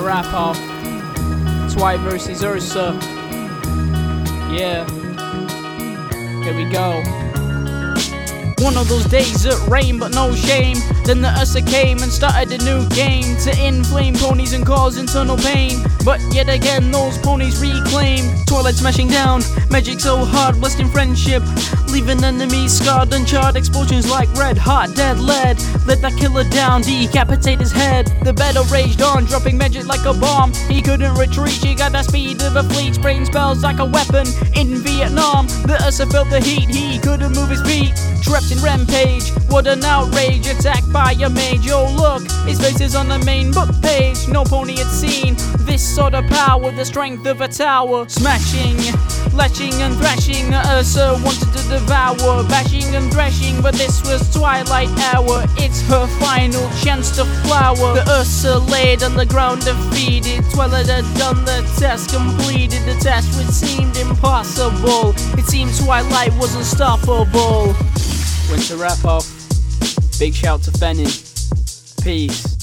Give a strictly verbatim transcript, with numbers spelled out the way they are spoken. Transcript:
wrap up. Twi versus Ursa. Yeah. Here we go. One of those days it rained but no shame. Then the Ursa came and started a new game to inflame ponies and cause internal pain. But yet again those ponies reclaim. Twilight smashing down, magic so hard, blasting friendship, leaving enemies scarred and charred. Explosions like red hot dead lead. Let that killer down, decapitate his head. The battle raged on, dropping magic like a bomb. He couldn't retreat, she got the speed of a fleet, spraying spells like a weapon in Vietnam. The Ursa felt the heat, he couldn't move his feet. Trapped in rampage, what an outrage. Attacked by a mage, oh look, his face is on the main book page. No pony had seen this sort of power, the strength of a tower. Smashing, latching and thrashing, Ursa wanted to devour. Bashing and thrashing, but this was twilight hour. It's her final chance to flower. The Ursa laid on the ground defeated. Twilight had done the task, completed the task which seemed impossible. It seemed Twilight was unstoppable. Winter wrap up. Big shout to Fennin. Peace.